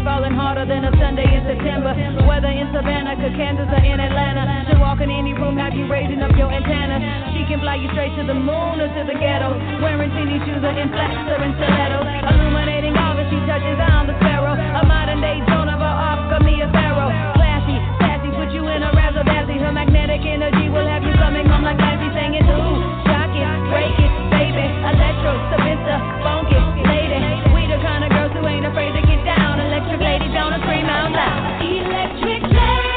falling harder than a Sunday in September. Whether in Savannah, Kansas, or in Atlanta, she'll walk in any room, have you raising up your antenna. She can fly you straight to the moon or to the ghetto, wearing teeny shoes or in flats or in stilettos. Illuminating all that she touches, I'm the sparrow. A modern day Joan of Arc, Camilla Pharaoh. Classy, sassy, put you in a razzle dazzle. Her magnetic energy will have you coming home like Clancy singing. Ooh, shock it, break it, baby. Electro, Savista, funk it, lady. We the kind of girls who ain't afraid to get down. Electric lady, gonna scream out loud. Electric lady.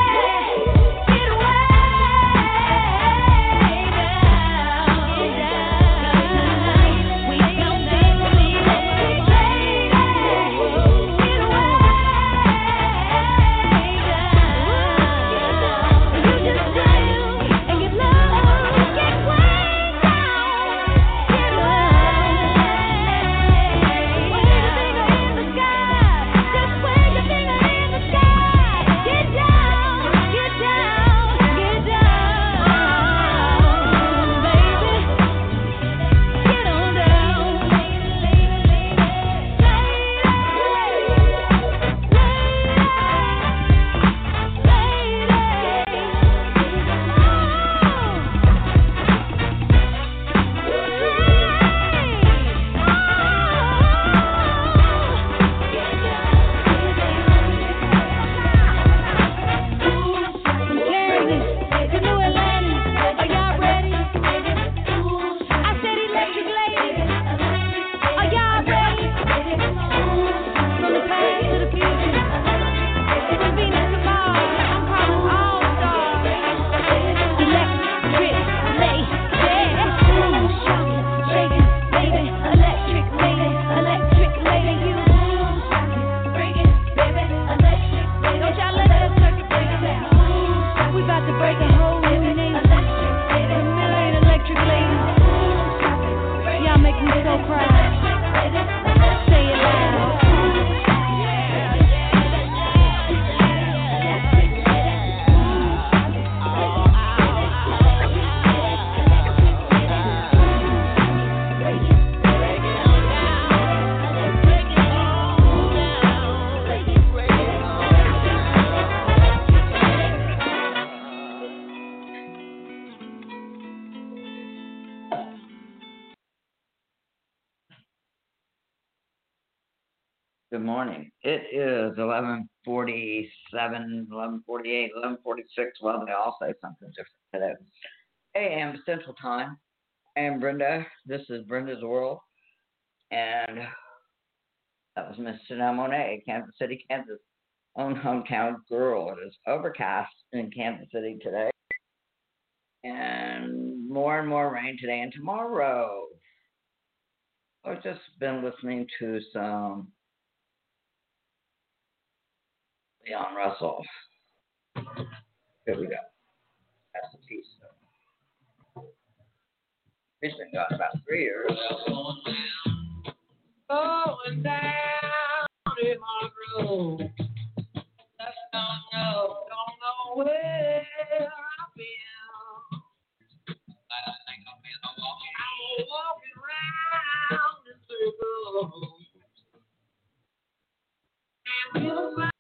Good morning. It is 11:47, 11:48, 11:46. Well, they all say something different today. AM Central Time. I am Brenda. This is Brenda's World. And that was Miss Janelle Monáe, Kansas City, Kansas. Own hometown girl. It is overcast in Kansas City today. And more rain today and tomorrow. I've just been listening to some Leon Russell. Here we go. That's the piece. He's been gone about 3 years. Going down in my room. Just don't know where I've been. I think I'm walking around in circles. And you'll find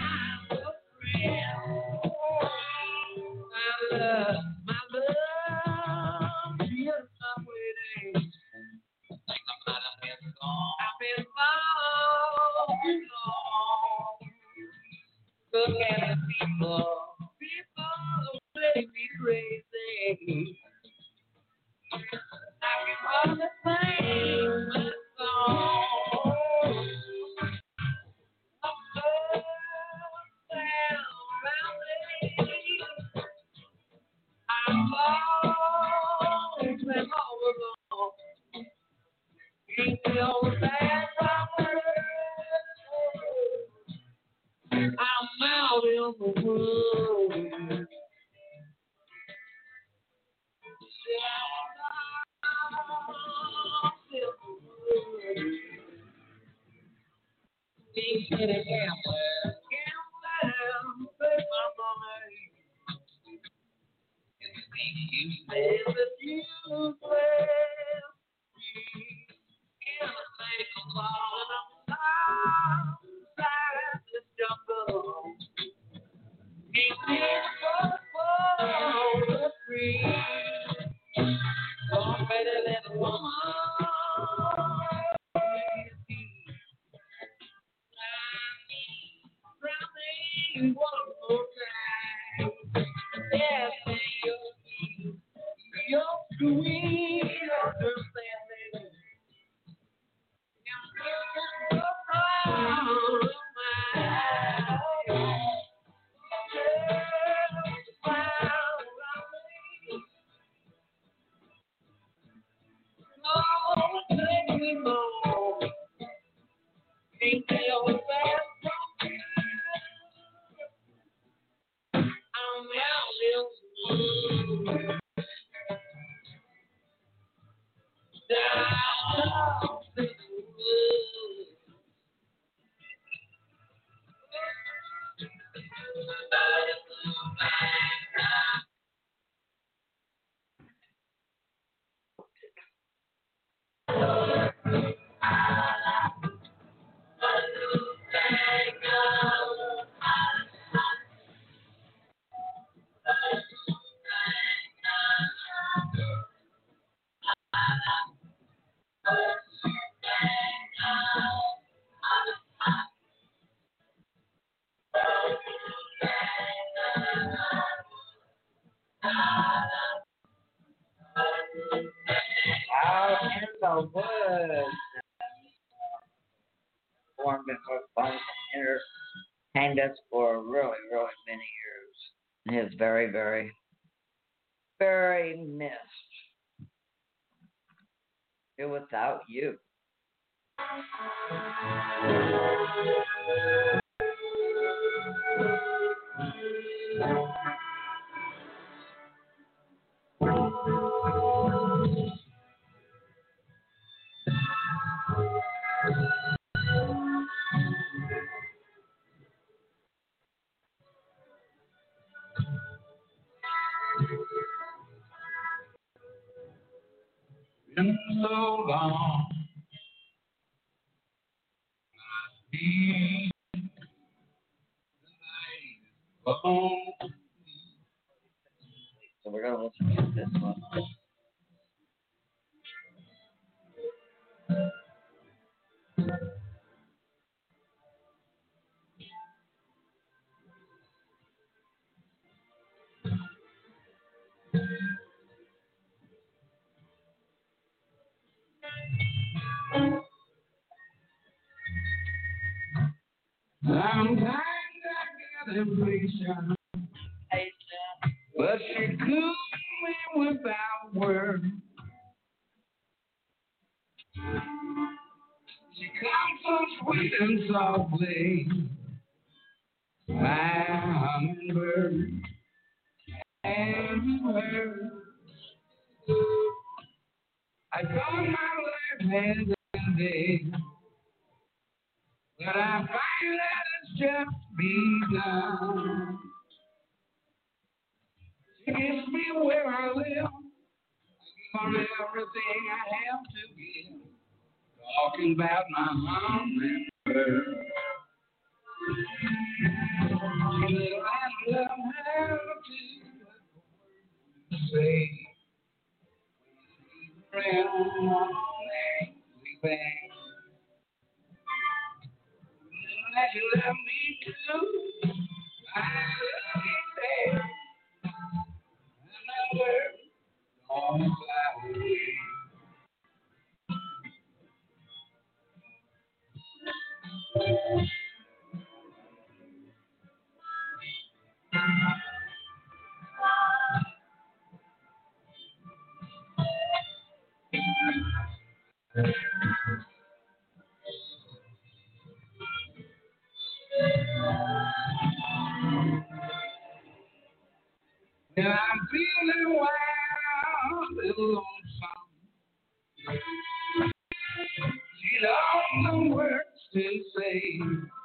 my love, you're not waiting. I've been long. Look at the people make me crazy. I can wanna sing my song. I'm out in the world. Big city gambler, take my money. And the thing you said that you play. And I think I'm falling outside. Out in the woods. Formed and fun and entertained us for really, really many years. He is very, very, very missed. Without you. Been so long. Be alone. So we're gonna listen to this one. Sometimes I get impatient, but she cools me without words. She comes so sweet and softly, my hummingbird and her. I thought my life had ended, but I find that it's just begun. She gets me where I live, I give her everything I have to give. Talking about my mom and her. She said, I love her to say, friend, one sleeping. That you love me too. I love you, babe. Another don't fly away. And I'm feeling wild and lonesome. She don't know words to say.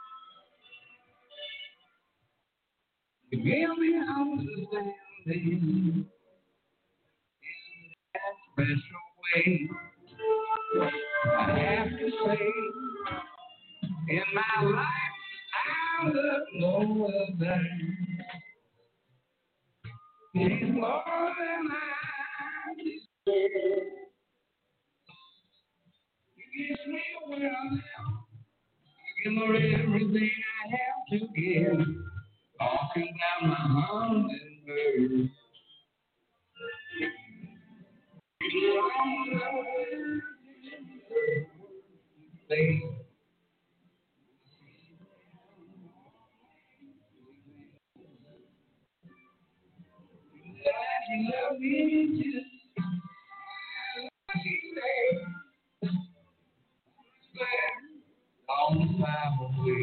You give me understanding in that special way. I have to say, in my life, I love no other. She's more than I deserve. She gets me where I am. I give her everything I have to give. down my hummingbird. You love me just long time away.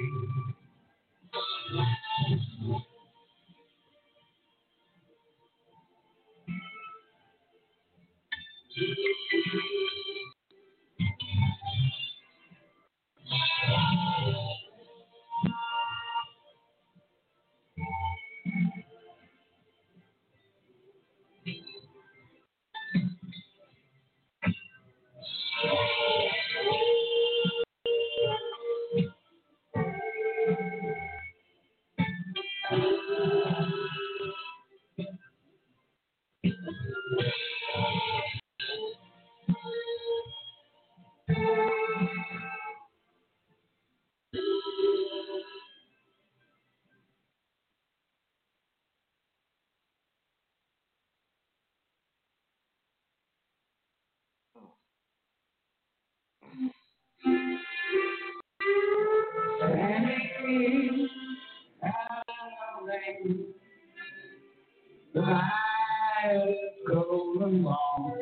The night goes along.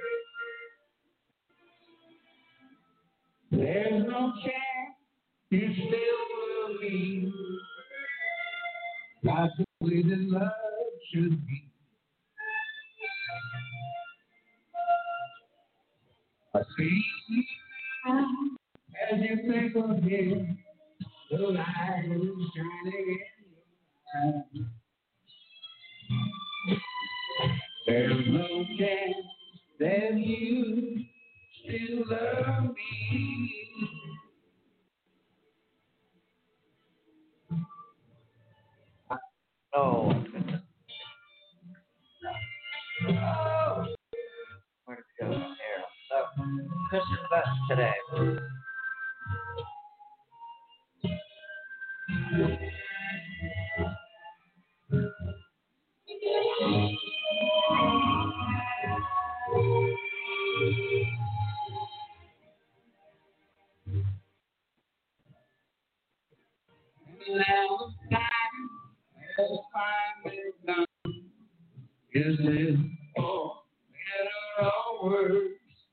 There's no chance you still will be like the way that love should be. I see you as you think of him, the light is shining in your eyes. There's no chance that you still love me. Oh, where did it go? There. So, pushing buttons today. Now the time has finally done. Is it for better or worse?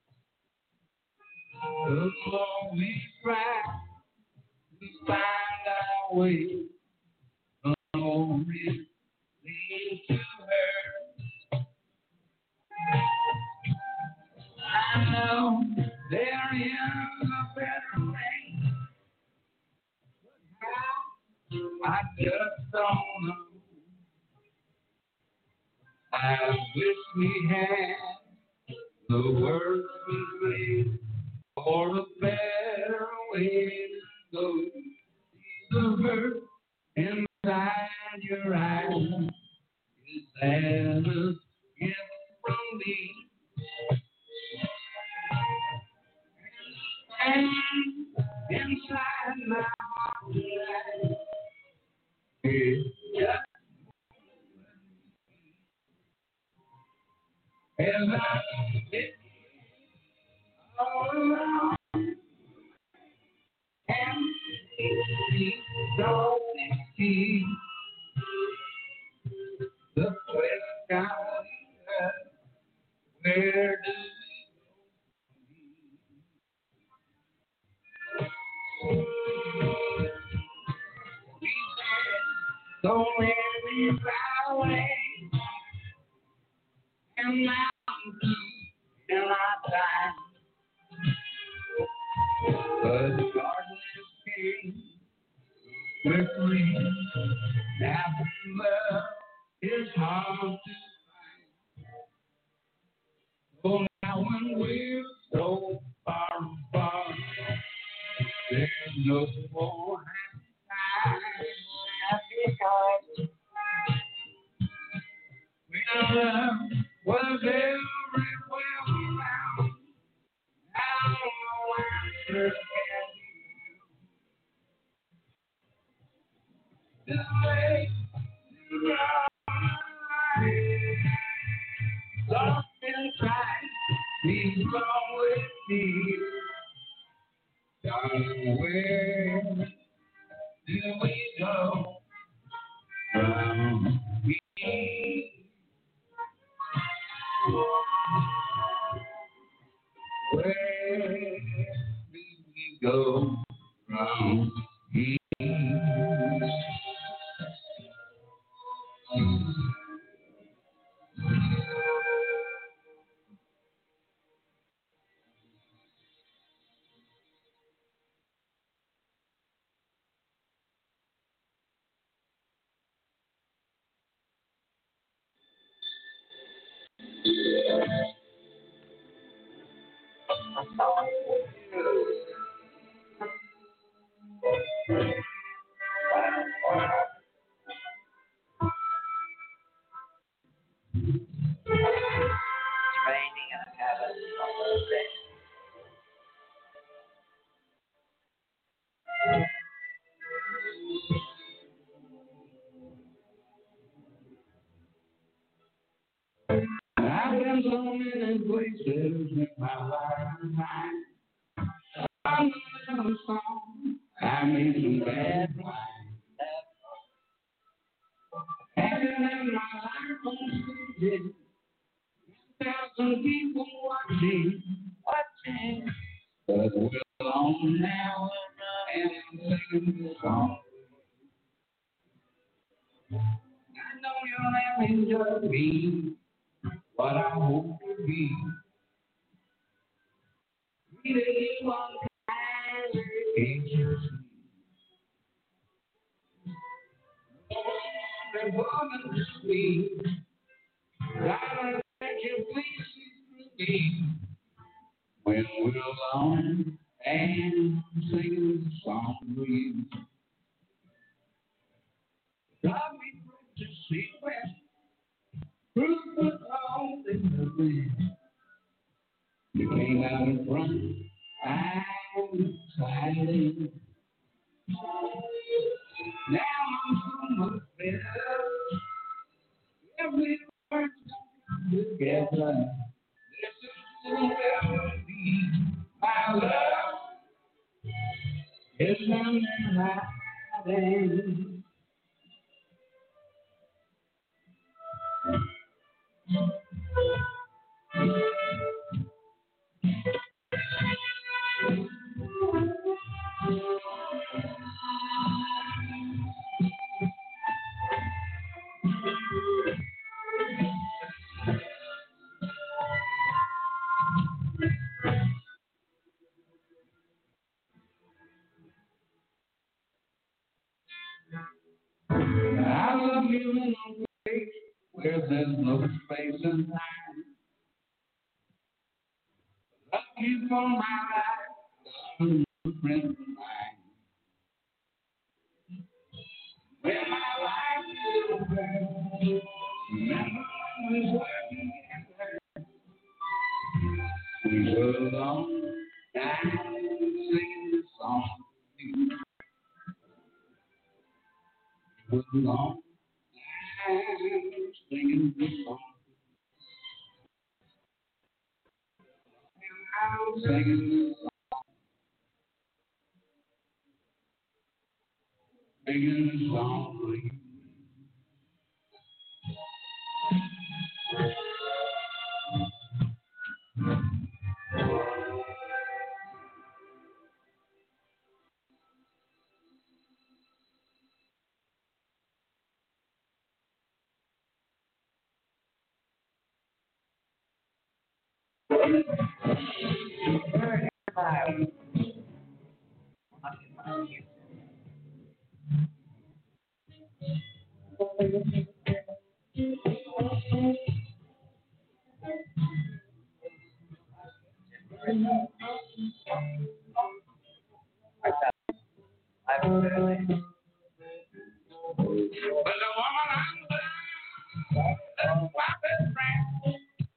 The more we try to find our way, the more it leads to hurt. I know there is a better way. I just don't know. I wish we had the words we made for a better way to go. The hurt inside your eyes is as a gift from me. And inside my heart is just as I sit all around and see darkness keep the question where do we said so many away and now in our time. But darkness came quickly. Now love is hard to find. Oh, now when we're so far apart, there's no more happy time. When love was everywhere around, now no answer can be found. This way Lost in time, please come with me. Darling, where do we go from here? Where do we go from here? It's raining and I have it all day. I've been so many places in my lifetime. I'm a song. I made some bad wine. Having in my life on stage, 1,000 people watching. But we're alone now, and I'm singing the song. I know you'll never enjoy me, but I hope to be. Treating you unkind, can't you see? The woman to me, darling, that you please see through me. When we're alone and singing the song for you. God, we pray to see where proof was all in the wind. You came out in front, I'm excited. Now I'm so much better. Every word's come together. This is the melody. My love is running hiding. I love you in a place where there's no space and time. Love you for my life, darling, friend of mine. When my life is over, remember when we were together. We were alone, and singing this song for you. We were alone, and singing this song. I'm singing this song. Singing this song for you. Absolutely. But the woman I'm with, that's my best friend.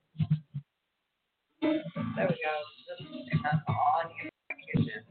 There we go. Just turn that on in the kitchen.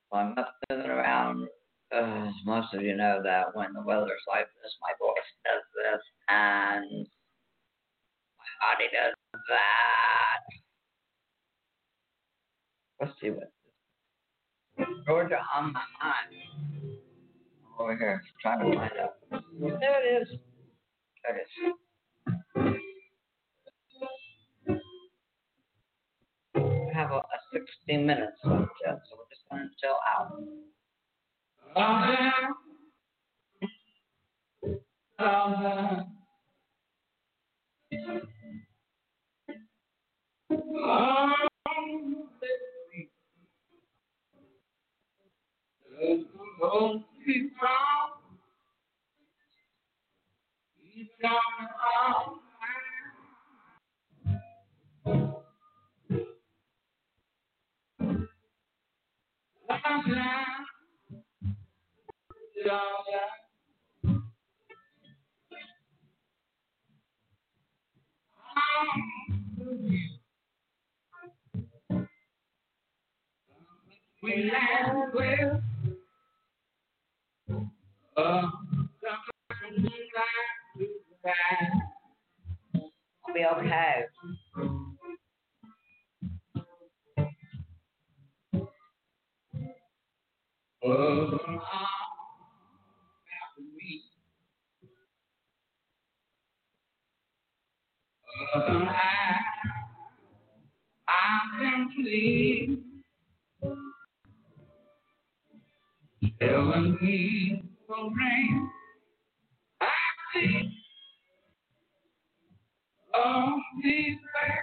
Well, I'm not moving around. Most of you know that when the weather's like this, my voice does this, and my body does that. Let's see what Georgia on my mind. Over here, trying to find out. There it is. There it is. We have a 60 minutes left yet, so we're just going to chill out. We land well. I'll be okay. I simply telling me some rain. I see all these facts.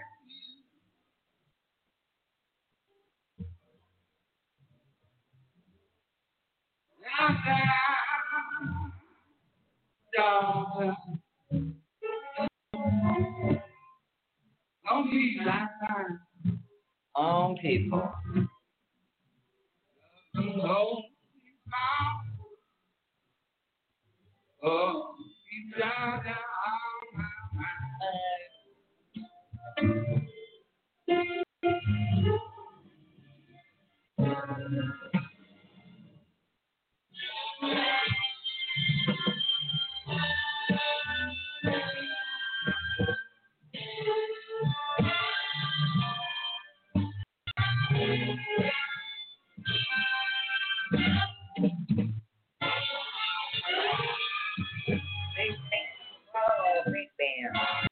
On people. Big band.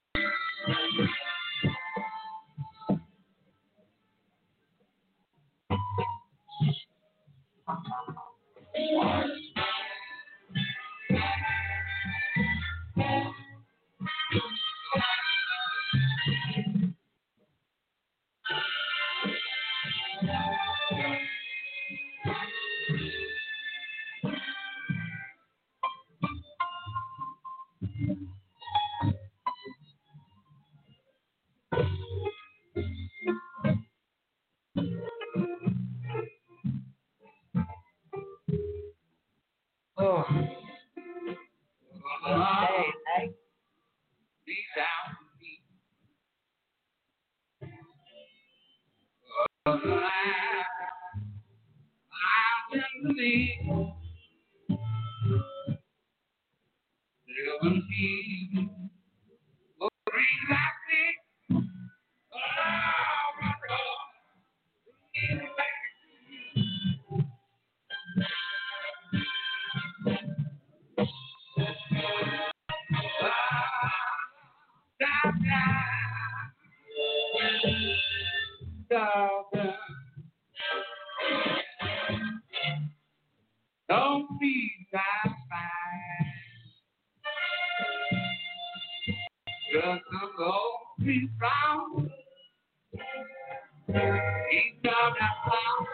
Oh. Hey. Be down. I believe there will be a relaxing. Oh, my God. Don't be satisfied. Just a lonely round. He's gonna fall.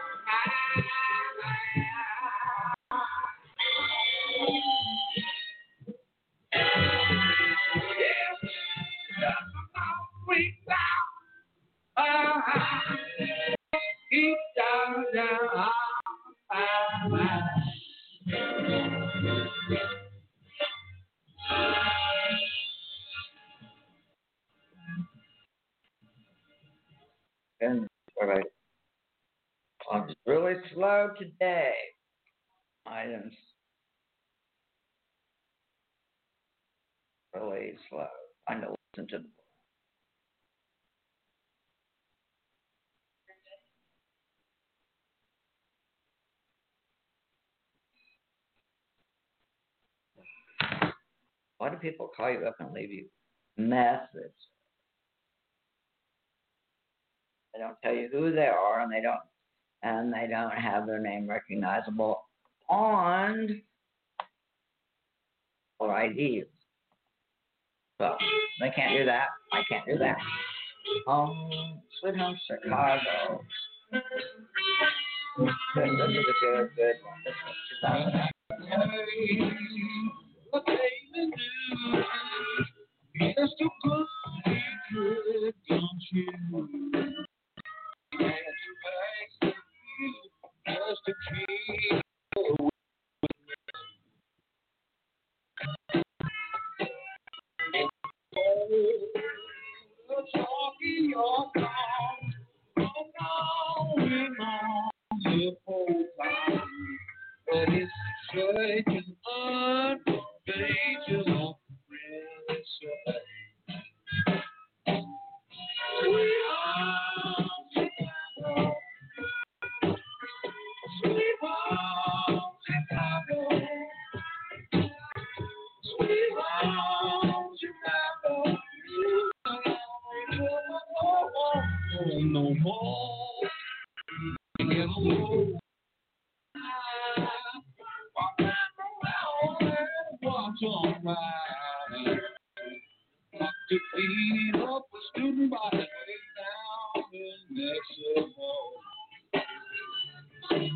And all right. I'm just really slow today. Items really slow. I know. Listen to the Why do people call you up and leave you message? They don't tell you who they are, and they don't have their name recognizable on or IDs. So they can't do that. I can't do that. Sweet Home Chicago. This is a good one. This was 2000. What they do, just to put it, don't you? And you beg you just to keep talking your song, going on the whole time, but it's such an unconventional friendship. Sweet home Chicago, sweet home Chicago, sweet home Chicago. No more. Watch on right. Got to feed up a student body way down in Mexico. Hey,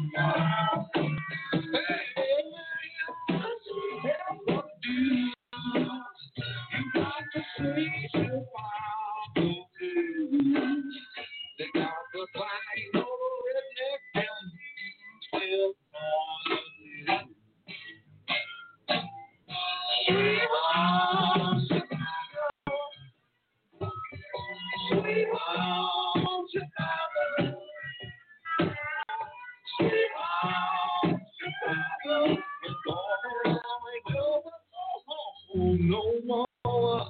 what do you got to say to Bible too? They got the flying over redneck and still on the news. Sweet home Chicago, sweet home Chicago, sweet home Chicago. It's all around me, go home no more.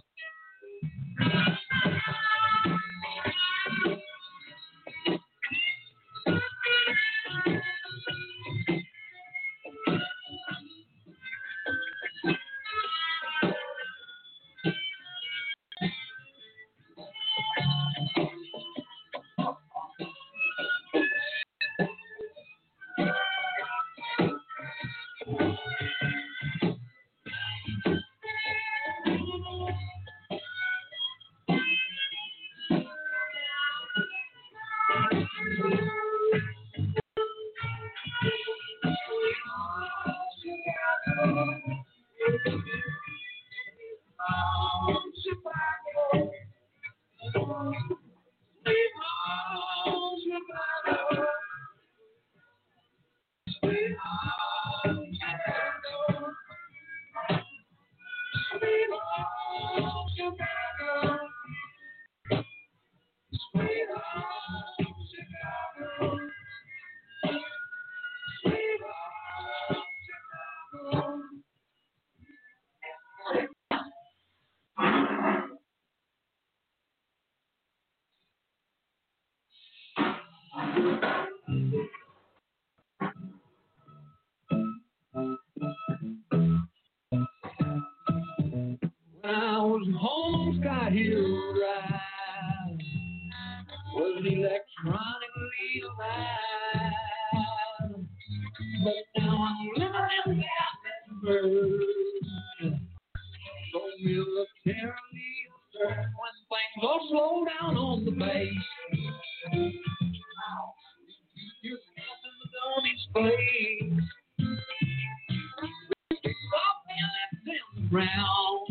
When I was home, Sky Hill Drive was electronically alive. But now I'm living in Gatlinburg, so militarily alert when things all slow down on the base. You're in the dummy's place. Stop and let them round.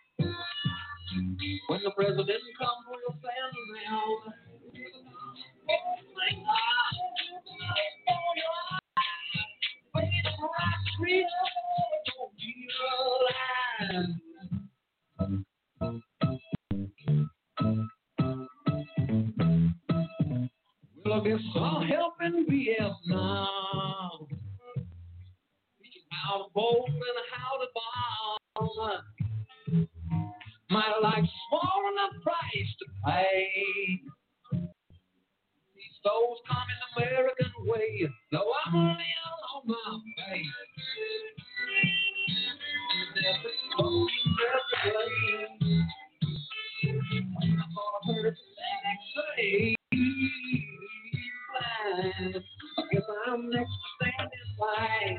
When the president comes, we'll stand around. Oh my God, oh your eyes, wait till I treat you, don't be alive. Well, guess I'll help in Vietnam. How to bolt and how to bomb. My life's small enough price to pay. These those common American way, though I'm laying on my face. Never told you never play. I thought I heard Santa say, blind. I guess I'm next to stand in line.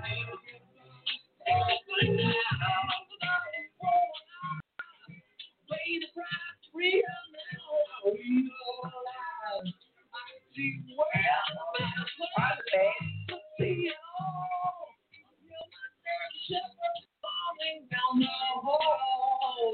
Pay the price real now. We know lies. I see well about see it all. You're my dirty shepherd falling down the hole.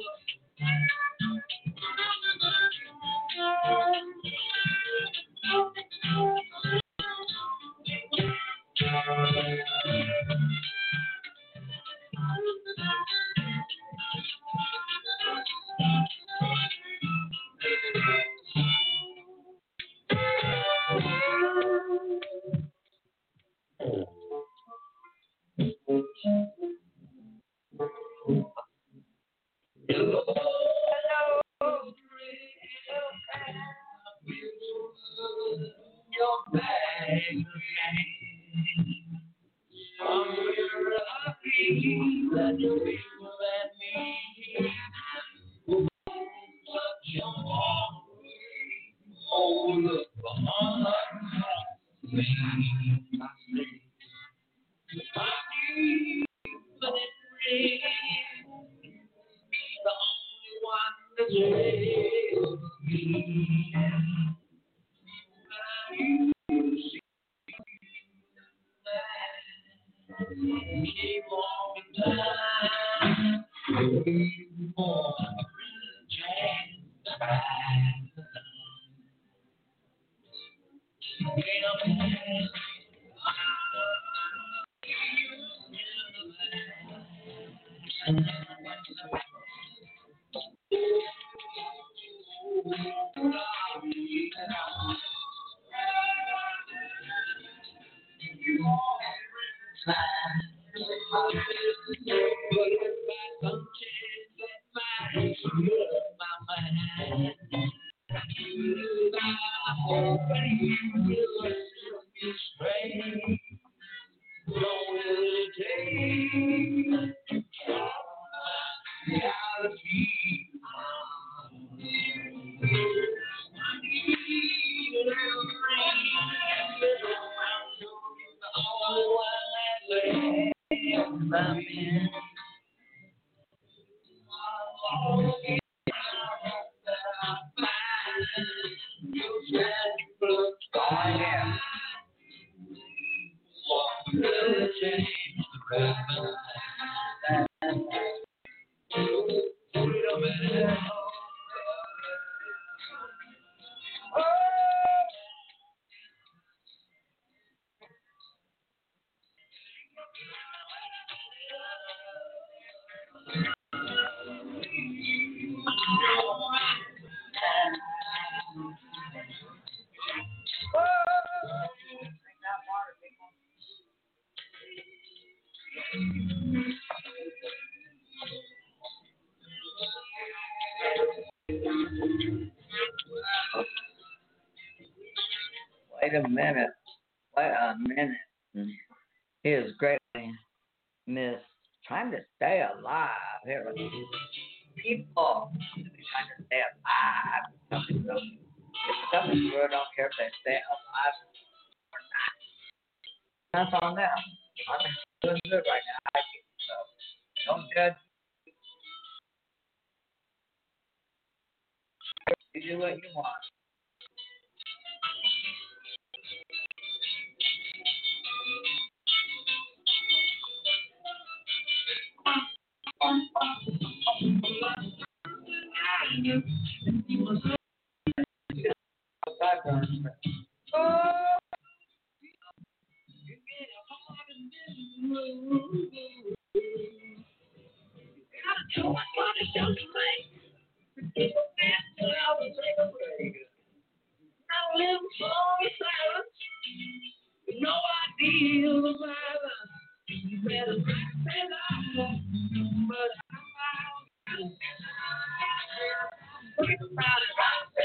Wait a minute. Wait a minute. He is greatly missed. Trying to stay alive here. People trying to stay alive. If something good, I don't care if they stay alive or not. That's on them. I'm doing good right now. I think so. Don't judge. You do what you want. feel the violence. You better not say that, but I'm think about it.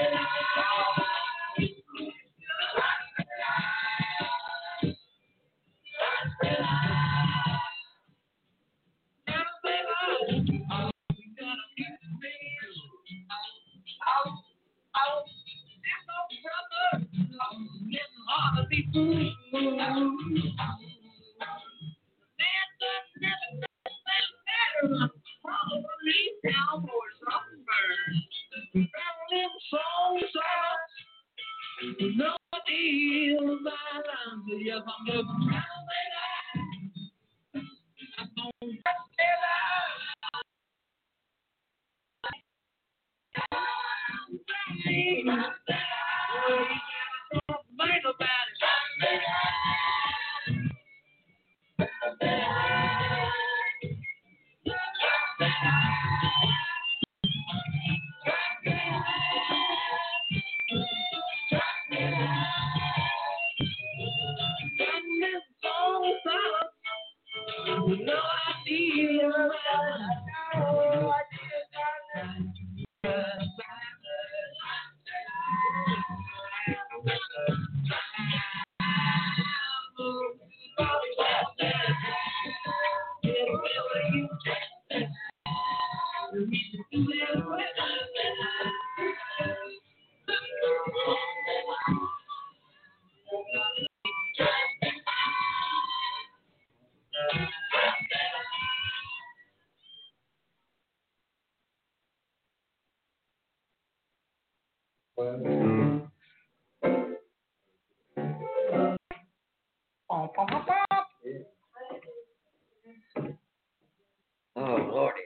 Oh, Lordy.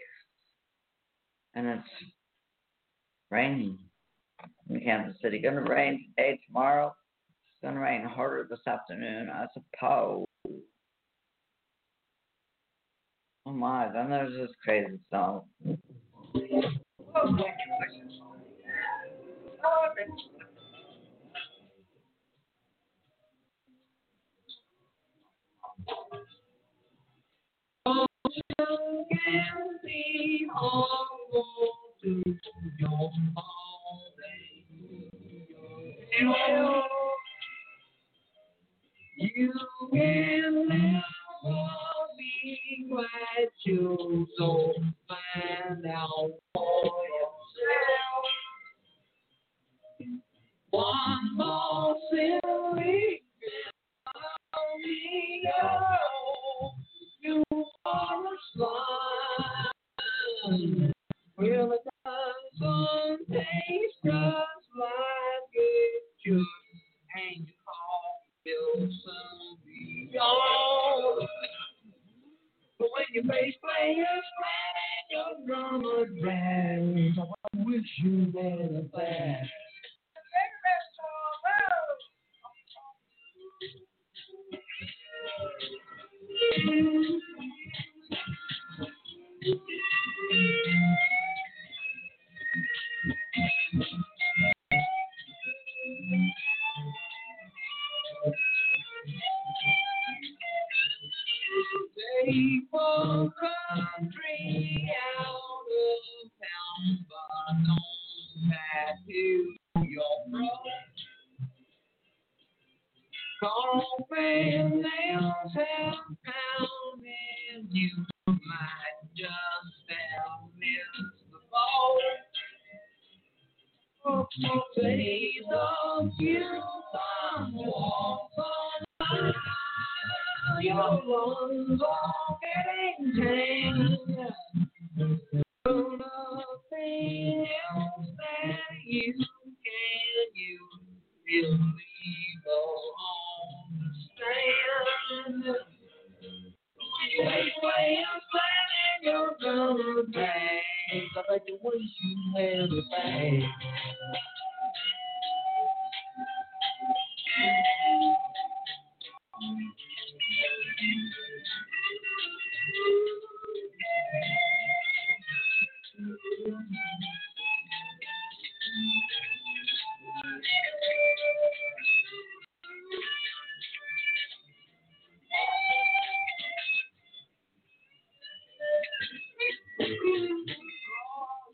And it's raining in Kansas City. Going to rain today, tomorrow. It's going to rain harder this afternoon, I suppose. Oh my, then there's this crazy song. You can never be quite true, so find out for yourself. One more silly you are a slime. Well, it doesn't taste just like it should, and you all will soon be gone. But when your bass player's playing, your drummer drags. I wish you had a bass. Take a country out of town, but don't tattoo your throat. Coffee nails have found, and you might just have missed the boat. Days of youth on walks on by, your lungs are getting tanned. Nothing else that you can use will leave on the stand. Way of planning your gonna bang. I bet you wish you had a bang.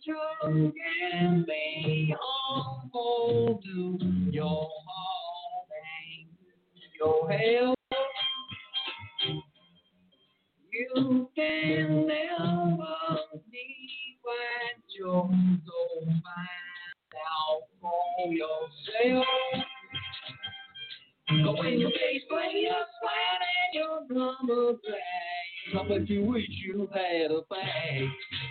truck and be on hold to your heart and your health. You can never need what you're so find out for yourself. But when your bass play your sweat and your drummer play, how much you wish you had a bag.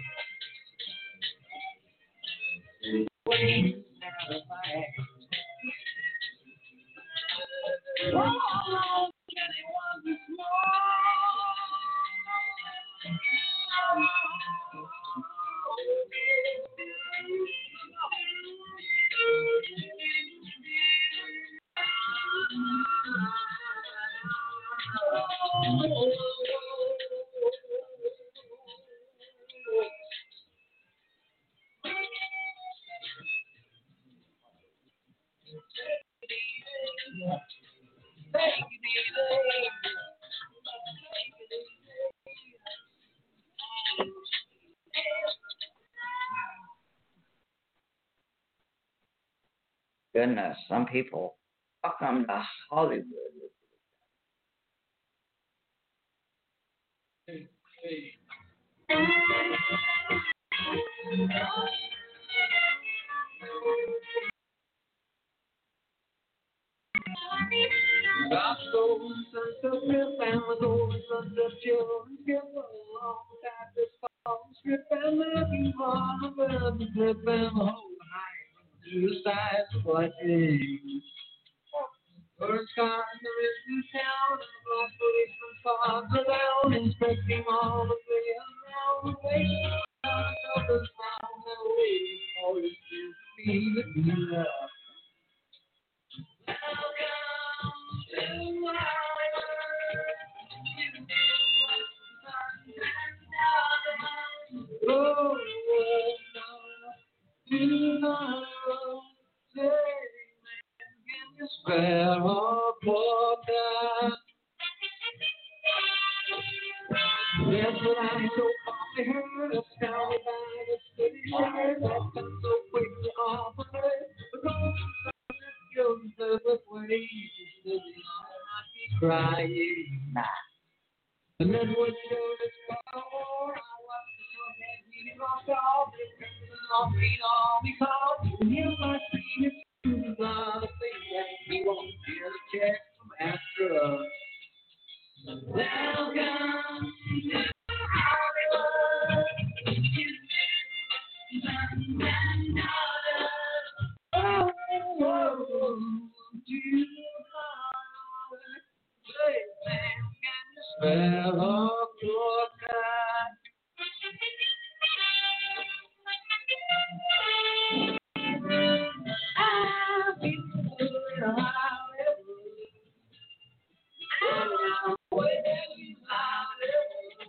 Wait, not a bag. Oh, Jenny was a Goodness, some people. Welcome to Hollywood. God's golden sons of strip and the golden sons of children skip along beside this fall. Strip and looking for the bird, strip and hold high to the sides of what is. First car in the rescue town, and the black policeman fogs around, inspecting all the players around the way. Of the sound and waiting for his speed to be love. Yes, but I'm so calmly heard, astounded by the city share that comes so quickly off of her. The golden sun the way you keep crying. And then when it's power, I watch the sun head beating off all because you might see it's a lot of things that he won't get a check from after us. Welcome to Hollywood. Oh, to Hollywood. Smell of your kind. I'll be good in Hollywood. I know where you Hollywood.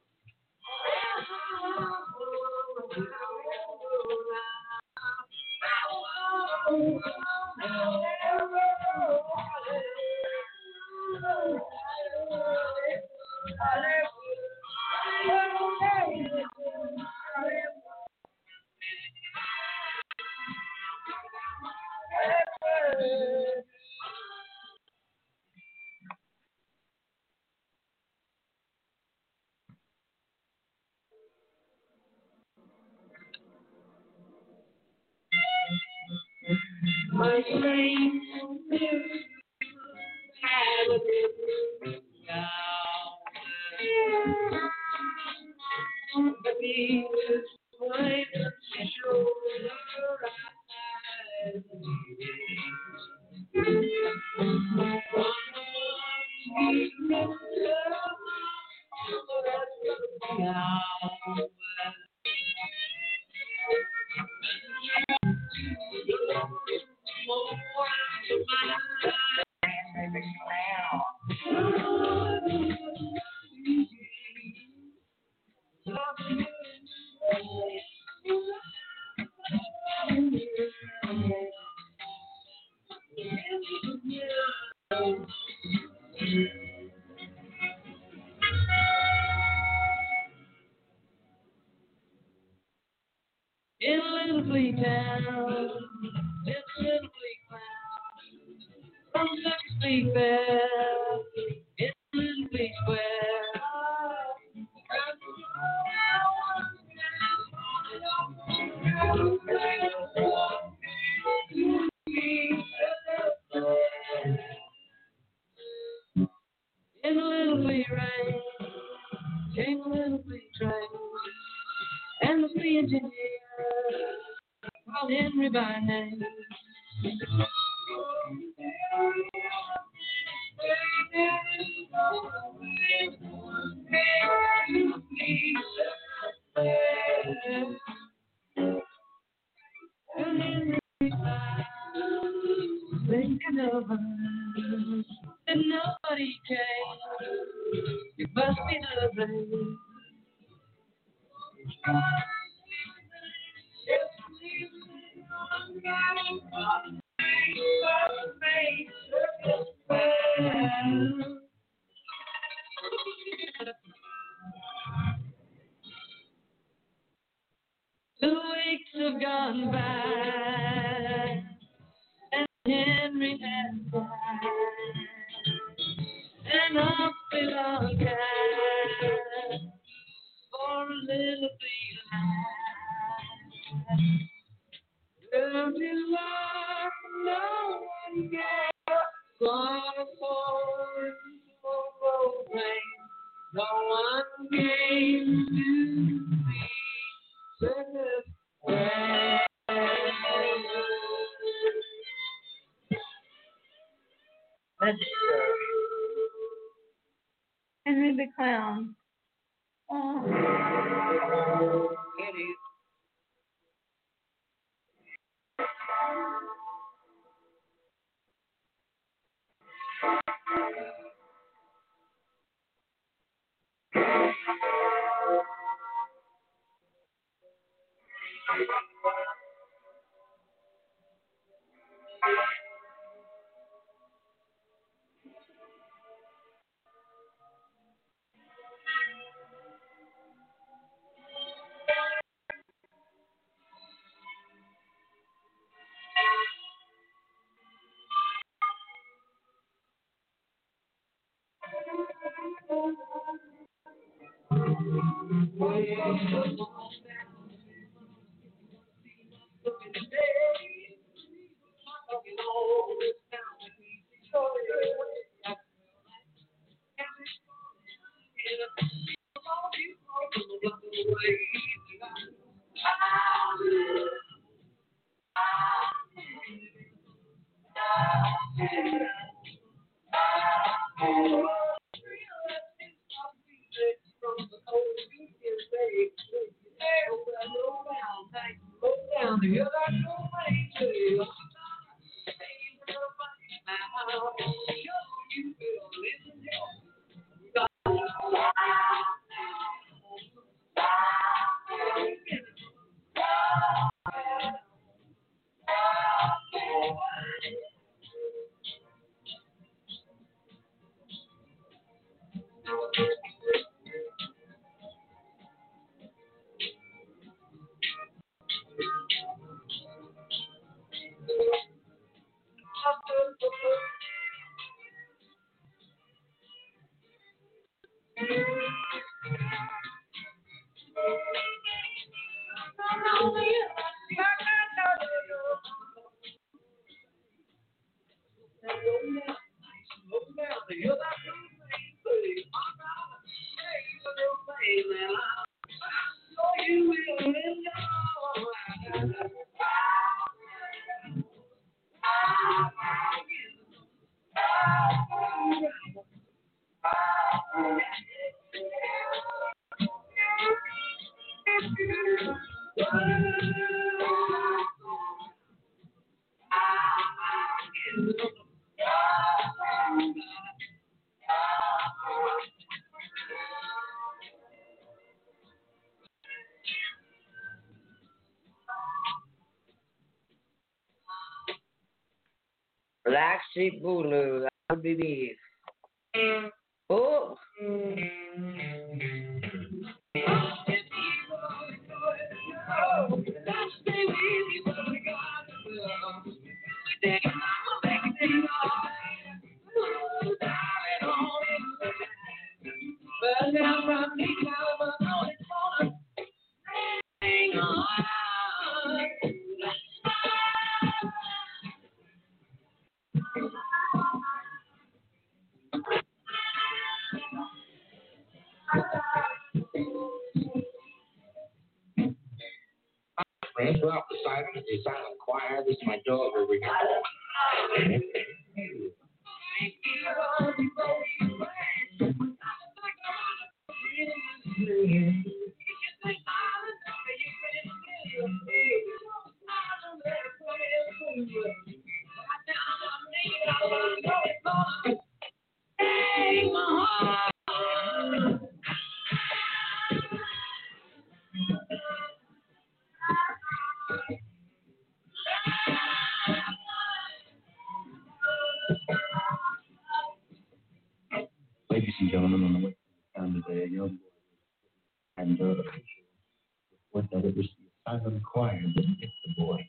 My name is Hollywood. But he was trying to show her eyes. town. Just a little bleak clown from Sucker Street Fair. It's a little bleak square. In a little wee rain came a little wee train, and the wee engineer called Henry by name. Thinking of her, and nobody came. It must be the rain. The weeks have gone by, and Henry has died, and up it all died for a little bit of life. Love is like no one gave, but a poor rain. No one came to me. That's Henry the Clown. Oh. It is. Black Sheep Voodoo, that would be me. Oh. Friends, Ralph the Siren and the Silent Choir. This is my dog over here. Ladies and gentlemen, on the way down today, a young boy and what that it was the Silent Choir that hit the boy.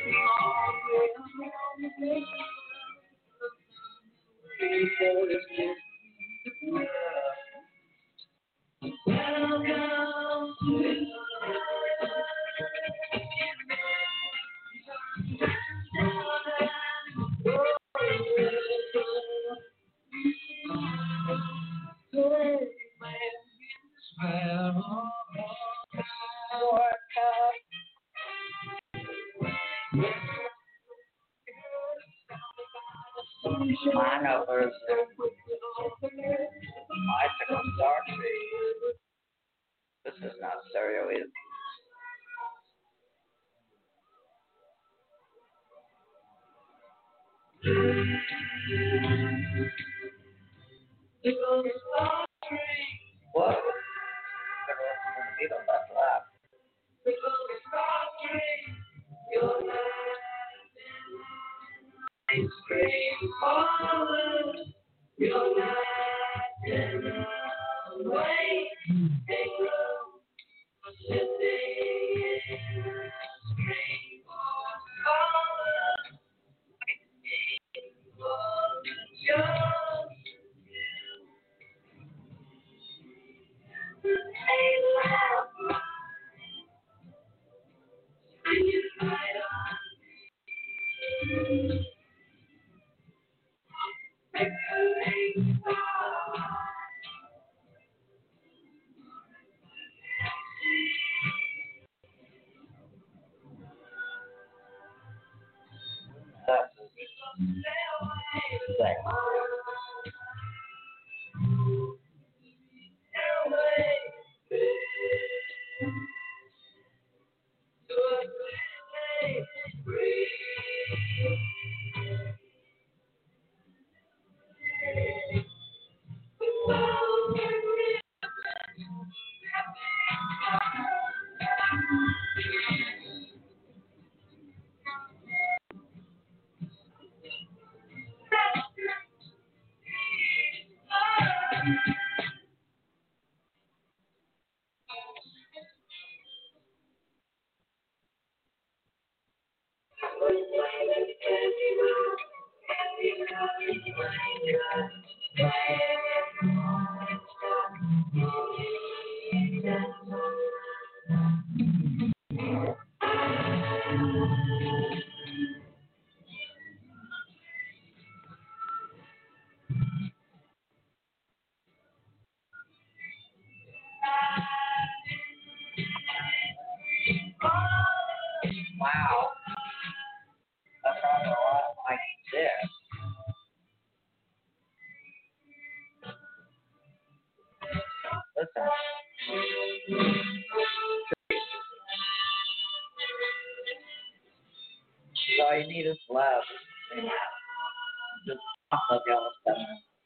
Mono version. Bicycle Star Tree. This is not stereo either. Whoa. Beatles, that's loud. Wow. That sounds a lot like this. Listen. All you need is love. Just love y'all stuff.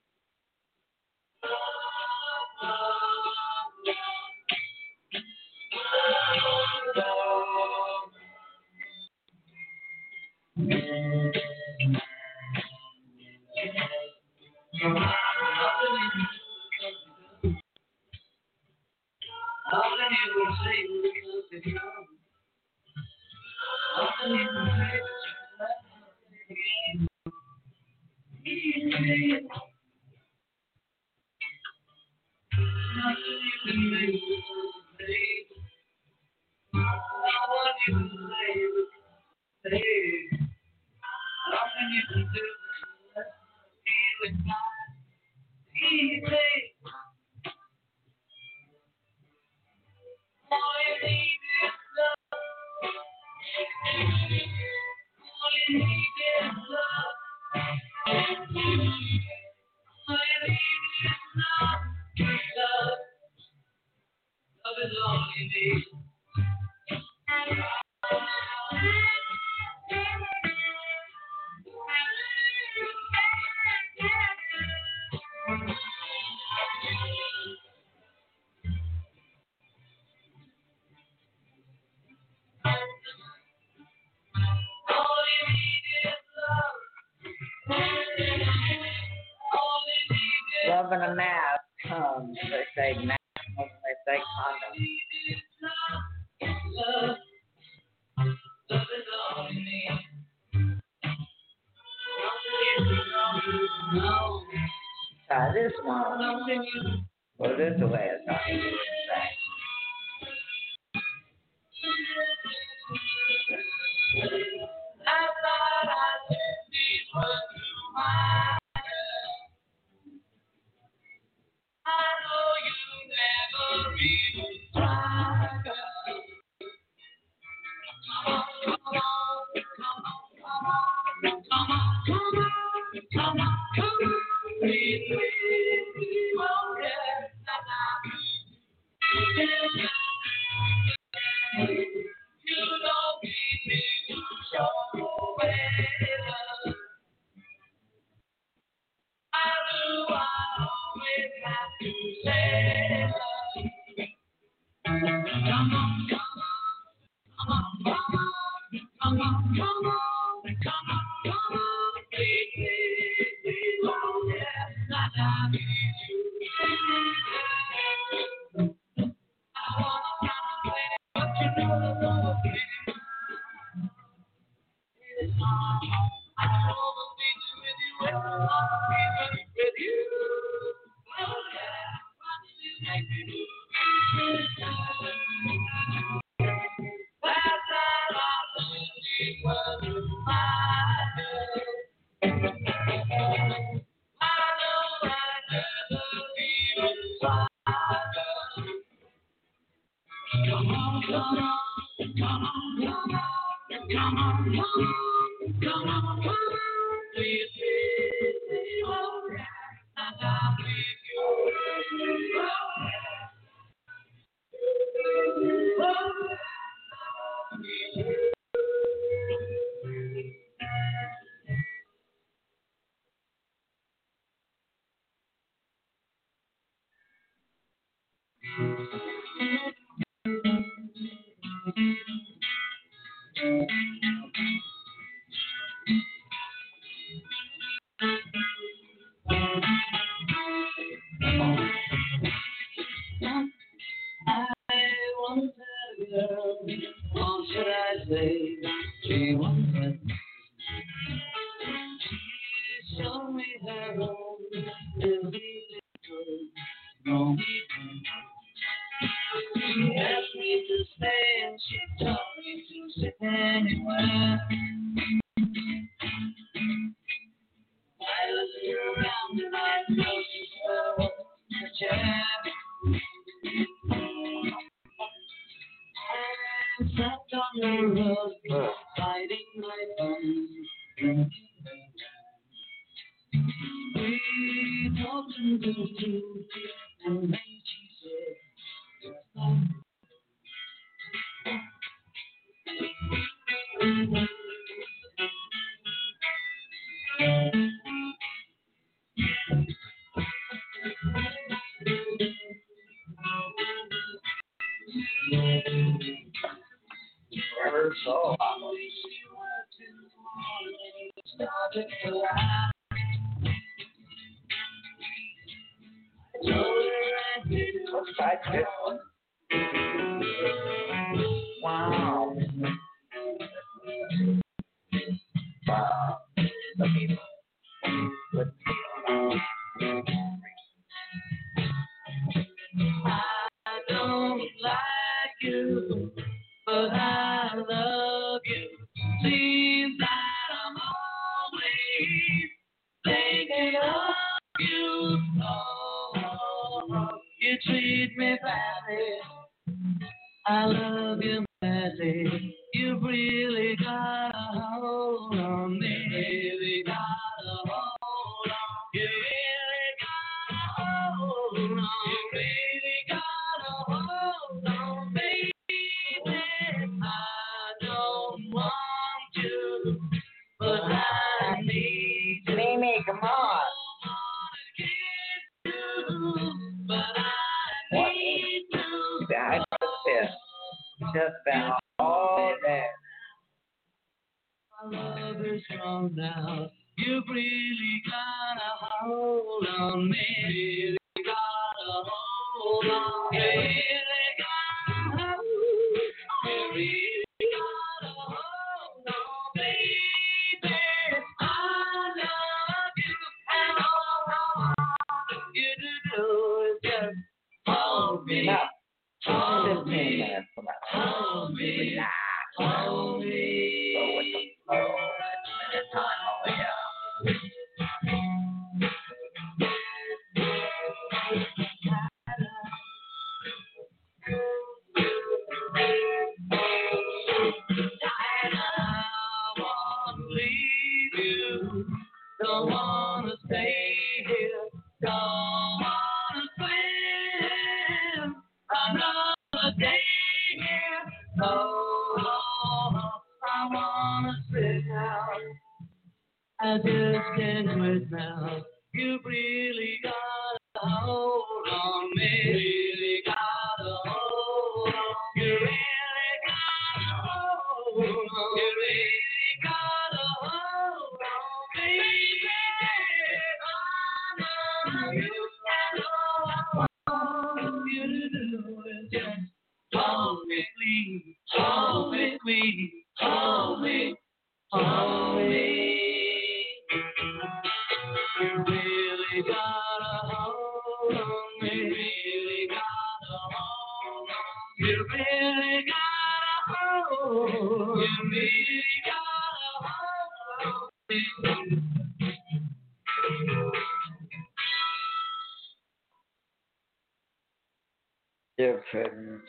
Love and a mask. They say mask when they say condom. this one. Well, this is the way it's not even I thought I said these words to my girl. I know you never even tried, girl. Come on, come on, come on, come on, come on, come on, come on, please, please, oh yeah, you don't need me to show it. I do, I always have to say, come on, come on, come on, come on, come on, come on, come on, please, please, please, oh yeah, I need you. I wanna come away, but you know the love again. It's my home. I wanna be with you, and I wanna be with you. Oh yeah, what do you make me do? Last night I believed was my girl. I know I never even tried, girl. Come on, come on, come on, come on, come on, come on, come on, come on, please, please, please, oh yeah, I need you. I want a girl, what should I say? She wants a she showed me her home, every little no weekend. She asked me to stay and she told me to sit anywhere. I looked around and I noticed her in a chair. I sat on the rug, hiding my thumbs, drinking my wine. We talked until 2, and then she said, her soul. Started to laugh. I told her I did. Let's try this one. Wow. Wow. Let me I don't like you, but I love you. Seems that I'm always thinking of you. Oh, you treat me badly. I love you madly. You've really got a hold on me. Really got a hold on. You really got a hold on. You really got a hold on, baby. I don't want you, but I need you. Mimi, come on. But I need you. I just found all that. My love is strong now. You've really got a hold on me. Really got a hold on me. Really got a hold on me. Really got a hold on me. Baby, I love you and all I want. don't wanna stay here. Don't wanna swim another day here. Oh, I wanna sit out. I just can't wait now. You really gotta hold on me. Really gotta hold on. You really gotta hold on. You really gotta hold on, baby. I know you and all I want you to do is just hold me, please. Hold me, please. Hold me. Hold me. You really gotta hold on me. Really gotta hold on. You really gotta hold. You really gotta hold me. Dear Prudence.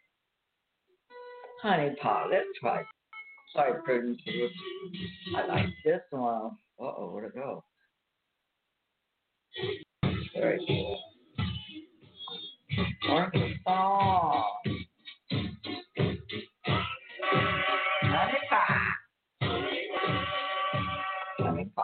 Honey Pot, let's try. Sorry, Prudence. I like this one. Uh-oh, where'd it go? Very cool. Arkansas. Honey Pot. Honey Pot.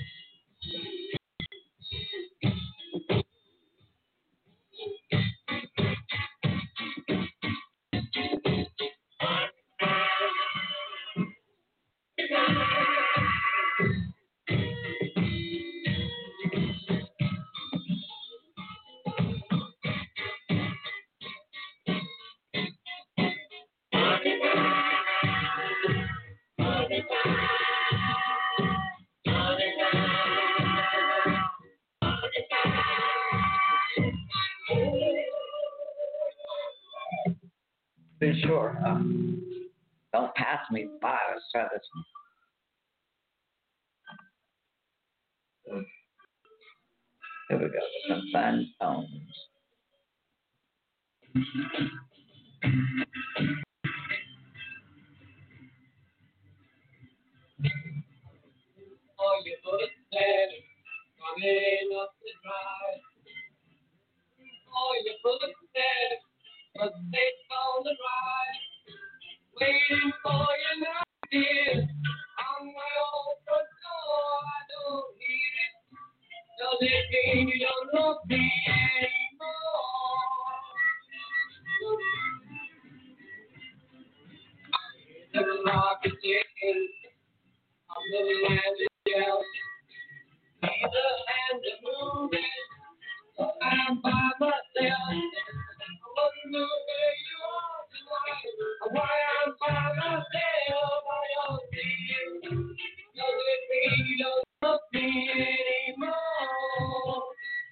Be sure. Don't pass me by. Let's try this one. Here we go. Some fun tones. Oh, you put it there, coming up the drive. Oh, you put it there, but it's on the drive. Waiting for you now, dear. On my own front door, I don't hear it. Does it mean you don't love me anymore? The clock is ticking. I'm the land is yelling. Neither hand is moving. So I'm by myself. I wonder where you are tonight. Why I'm by myself. I don't see you. Does it mean you don't love me anymore?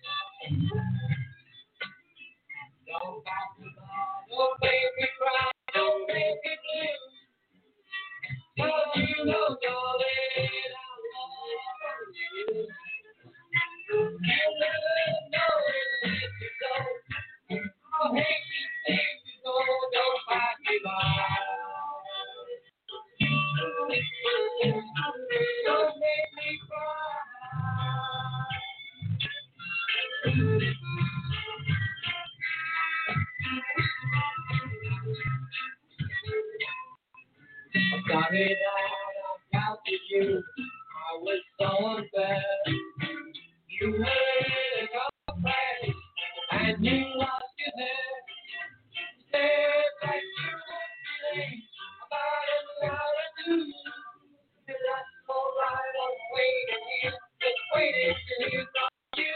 Don't pass me by. Don't make me cry. Don't make me blue. 'Cause you know, darling, I love you. You never know if you don't. I hate to see you go. Don't pass me by. Don't make me cry. I got it out to you. I was so unfair. You made a complaint and you lost your head. Said that you would be about what I do. And that's alright, I'm waiting here, just waiting to hear from you.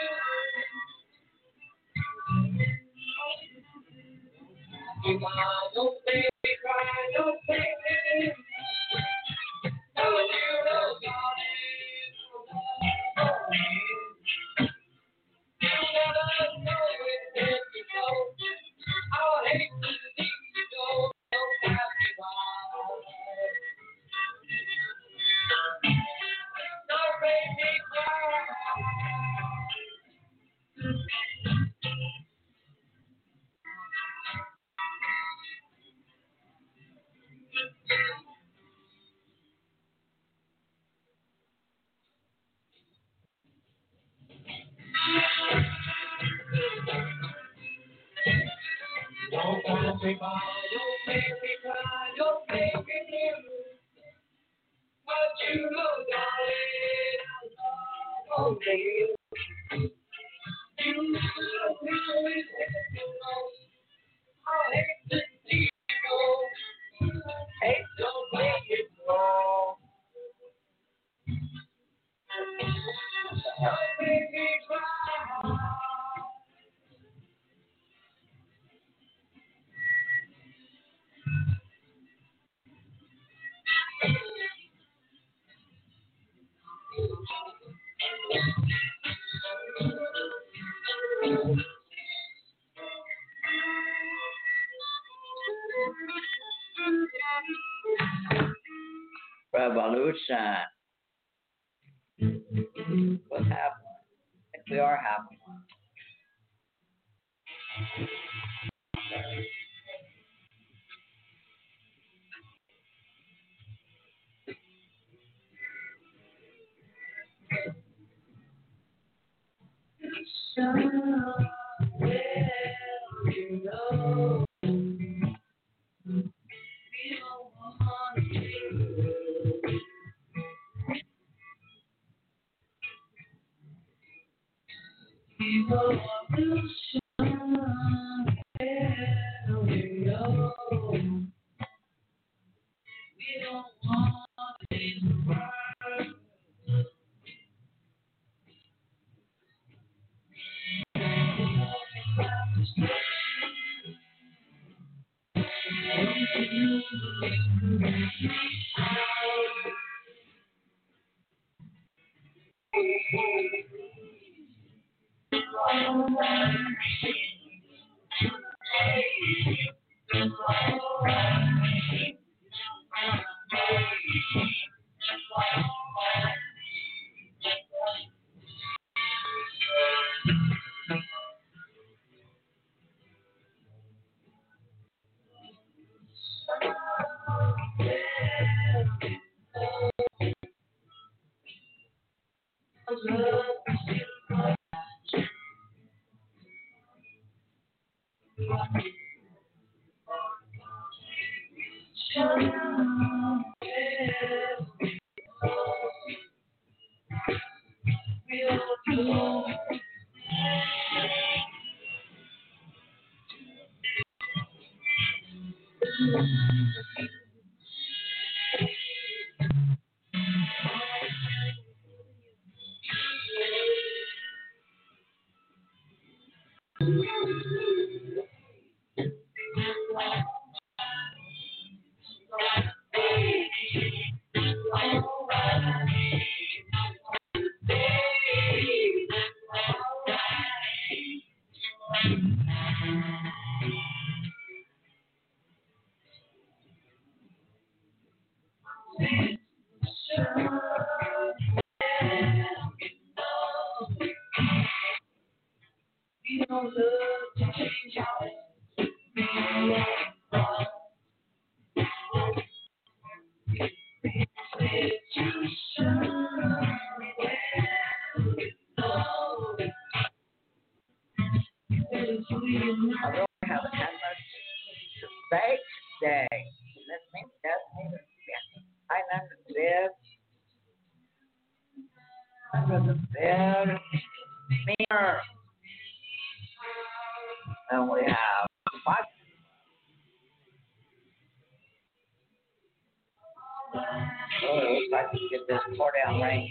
Don't make me cry, don't make me. Oh, you know, darling, me cry, don't make me cry, don't make me blue. But you know, darling, I love only you. You know how it is, I hate to see you go. Hate don't make it wrong. Don't make me cry. Revolution. What's happening? I think we are having one. I really haven't had much to say today. That's me. I'm under the bed. Mirror. And we have five. Oh, it looks like we can get this pour down rain.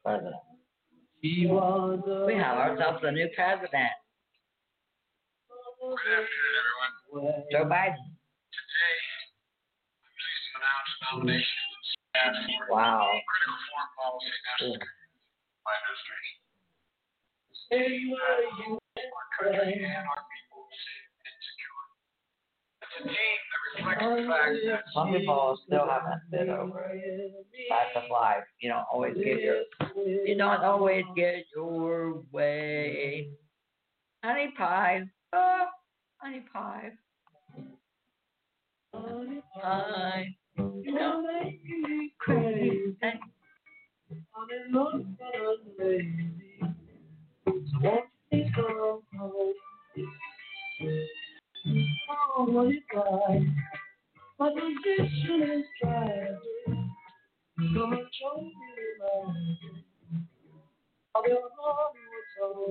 president. He was We have ourselves a new president, Good afternoon, everyone. Joe Biden. Today, I'm pleased to announce nominations for Wow. critical foreign policy necessary for my administration. Say where you Our country and our people safe and secure. It's a team that reflects the fact that Some people still haven't been over fact of life. You don't always get your way. Honey pie. Oh, honey pie. Honey pie. You know make me crazy. I'm in love, but I'm lazy. So won't you come home? Oh, what you got? My position is tragic. Come and show me magic. I'll be on your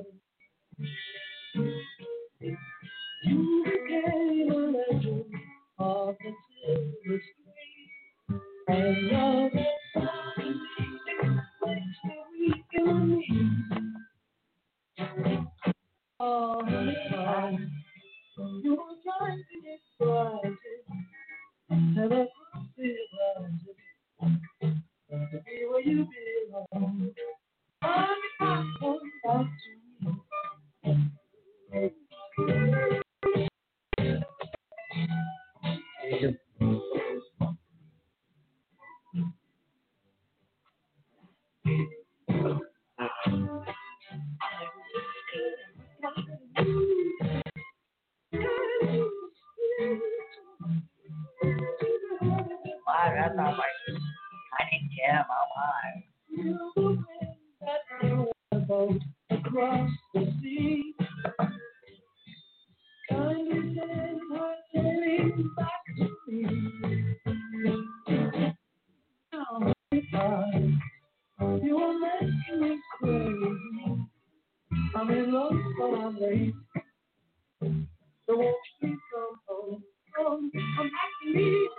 you became a legend of the silver screen. And love is place that we can meet. Oh, honey, you were trying to get started. Never could realize it. To be where you belong. I'm not back to me. Wow, that sounds like Tiny Tim alive. Across the sea, kindly send her sailing back to me. Now, you are making me crazy. I'm in love, but I'm late. So won't you come home? Come back to me.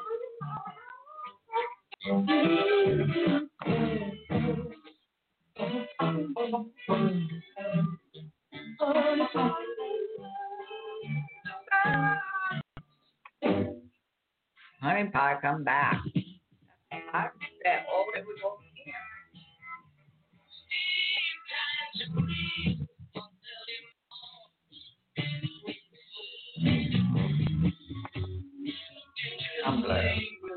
Honey pie, come back. I said, oh, it was over here. I'm glad.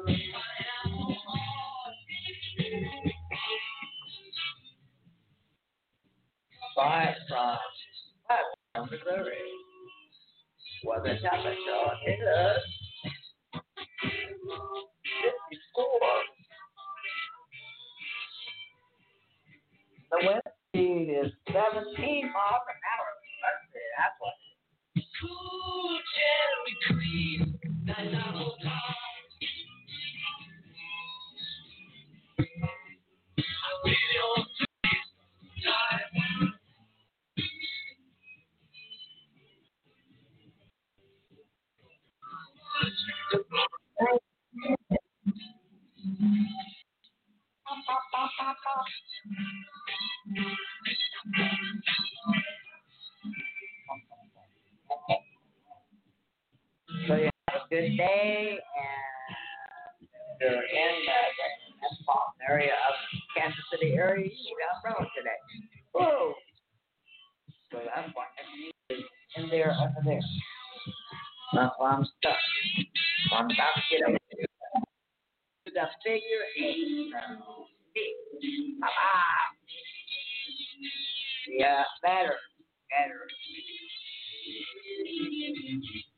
Bye from Missouri. Well, the temperature is 54. The wind speed is 17 miles an hour. Let's see, that's what. Cool cherry cream, nice apple pie. I really want to die. So you have a good day, and you're in the metropolitan area of Kansas City area. You got umbrella today. Whoa! So that's why it's in there under there. That's why I'm stuck. I'm about to get up to the figure 8. Bye-bye. Yeah, better.